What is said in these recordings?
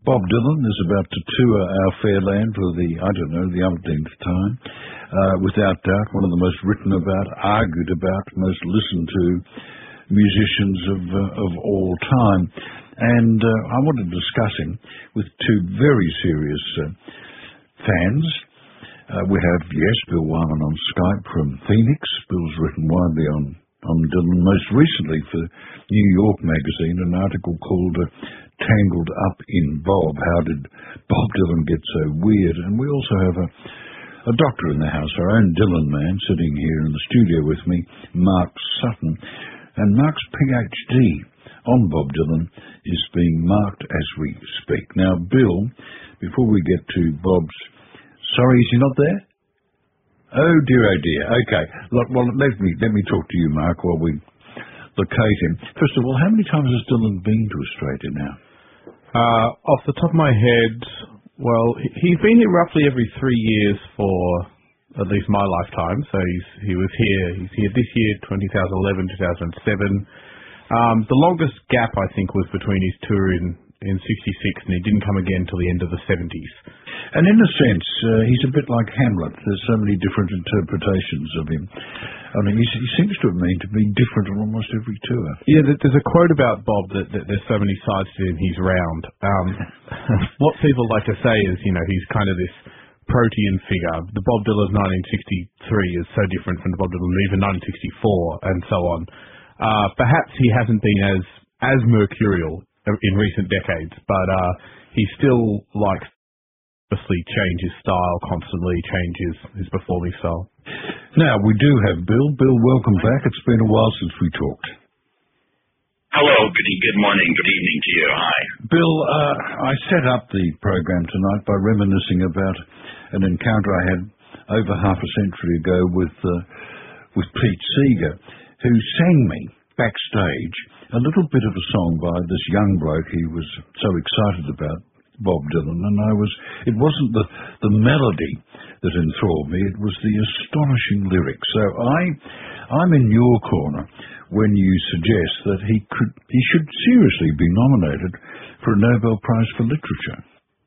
Bob Dylan is about to tour our fair land for the umpteenth time. Without doubt, one of the most written about, argued about, most listened to musicians of all time. And I wanted to discuss him with two very serious fans. We have, Bill Wyman on Skype from Phoenix. Bill's written widely on Dylan, most recently for New York Magazine, an article called Tangled Up in Bob. How did Bob Dylan get so weird? And we also have a doctor in the house, our own Dylan man, sitting here in the studio with me, Mark Sutton. And Mark's PhD on Bob Dylan is being marked as we speak. Now, Bill, before we get to Bob's... Sorry, is he not there? Oh dear. Okay. Well, let me talk to you, Mark, while we locate him. First of all, how many times has Dylan been to Australia now? Off the top of my head, well, he's been here roughly every 3 years for at least my lifetime. So he's here this year, 2011, 2007. The longest gap, I think, was between his tour in 66, and he didn't come again till the end of the 70s. And in a sense, he's a bit like Hamlet. There's so many different interpretations of him. I mean, he seems to have to be different on almost every tour. Yeah, there's a quote about Bob that there's so many sides to him, he's round. What people like to say is, he's kind of this protean figure. The Bob Dylan of 1963 is so different from the Bob Dylan of even 1964, and so on. Perhaps he hasn't been as mercurial in recent decades, but he still likes to change his style constantly, change his performing style. Now, we do have Bill. Bill, welcome back. It's been a while since we talked. Hello, good morning, good evening to you. Hi. Bill, I set up the program tonight by reminiscing about an encounter I had over half a century ago with Pete Seeger, who sang me backstage a little bit of a song by this young bloke he was so excited about, Bob Dylan, and it wasn't the melody that enthralled me, it was the astonishing lyrics. So I'm in your corner when you suggest that he should seriously be nominated for a Nobel Prize for Literature.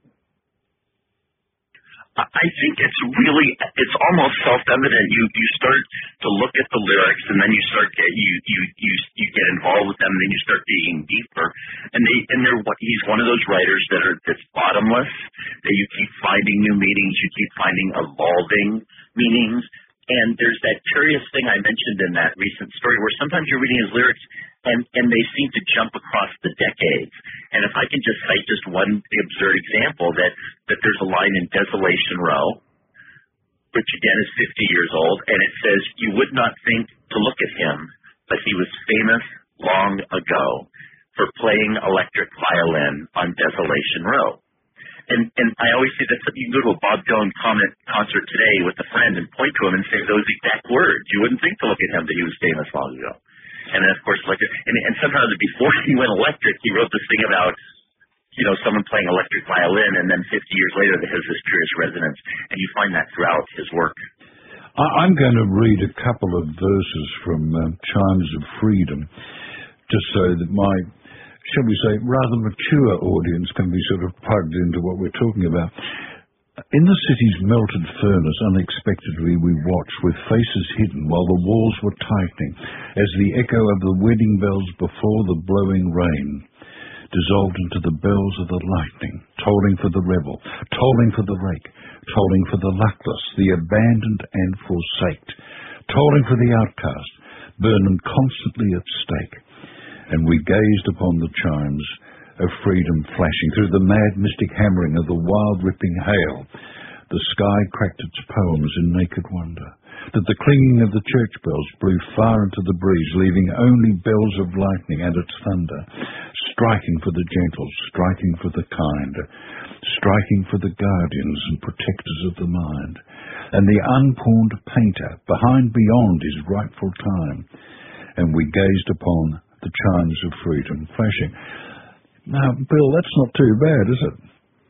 I think it's almost self-evident. You start to look at the lyrics, and then you get involved with them, and then you start digging deeper. And he's one of those writers that's bottomless, that you keep finding new meanings, you keep finding evolving meanings. And there's that curious thing I mentioned in that recent story where sometimes you're reading his lyrics and they seem to jump across the decades. And if I can just cite just one absurd example, that there's a line in Desolation Row, which again is 50 years old, and it says, "You would not think to look at him, but he was famous long ago for playing electric violin on Desolation Row." And I always say that you can go to a Bob Dylan concert today with a friend and point to him and say those exact words. You wouldn't think to look at him that he was famous long ago. And then, of course, and sometimes before he went electric, he wrote this thing about, someone playing electric violin, and then 50 years later, it has this curious resonance. And you find that throughout his work. I'm going to read a couple of verses from Chimes of Freedom, just so that my, shall we say, rather mature audience can be sort of plugged into what we're talking about. In the city's melted furnace, unexpectedly we watched, with faces hidden while the walls were tightening, as the echo of the wedding bells before the blowing rain dissolved into the bells of the lightning, tolling for the rebel, tolling for the rake, tolling for the luckless, the abandoned and forsaked, tolling for the outcast, burning constantly at stake. And we gazed upon the chimes of freedom flashing through the mad mystic hammering of the wild ripping hail. The sky cracked its poems in naked wonder, that the clinging of the church bells blew far into the breeze, leaving only bells of lightning and its thunder, striking for the gentle, striking for the kind, striking for the guardians and protectors of the mind, and the unpawned painter behind beyond his rightful time. And we gazed upon the chimes of freedom flashing. Now, Bill, that's not too bad, is it?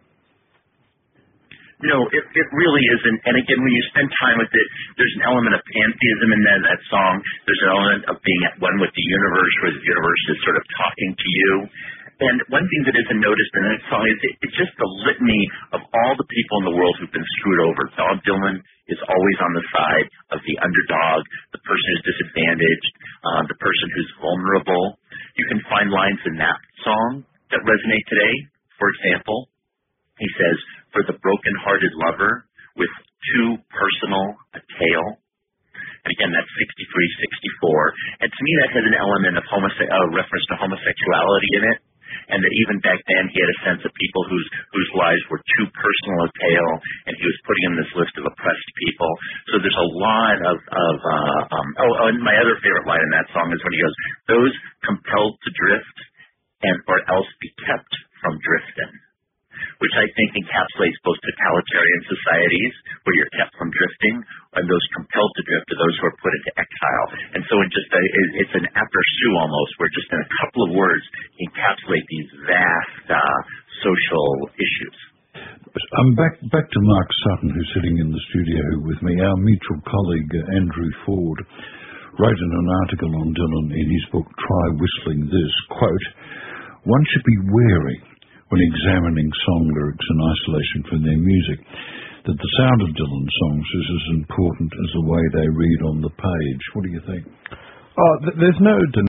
No, it really isn't. And again, when you spend time with it, there's an element of pantheism in that song. There's an element of being at one with the universe, where the universe is sort of talking to you. And one thing that isn't noticed in that song is it's just the litany of all the people in the world who've been screwed over. Bob Dylan is always on the side of the underdog, the person who's disadvantaged, the person who's vulnerable. You can find lines in that song that resonate today. For example, he says, "For the broken-hearted lover with too personal a tale." And again, that's 63, 64. And to me, that has an element of reference to homosexuality in it. And that even back then, he had a sense of people whose lives were too personal a tale, and he was putting in this list of oppressed people. So there's a lot of and my other favorite line in that song is when he goes, "Those compelled to drift, and or else be kept from drifting," which I think encapsulates both totalitarian societies, where you're kept from drifting, and those compelled to drift are those who are put into exile. And so it's an aperçu almost, where just in a couple of words, encapsulate these vast social issues. I'm back to Mark Sutton, who's sitting in the studio with me. Our mutual colleague, Andrew Ford, wrote in an article on Dylan in his book, Try Whistling This, quote, "One should be wary when examining song lyrics in isolation from their music, that the sound of Dylan's songs is as important as the way they read on the page." What do you think? There's no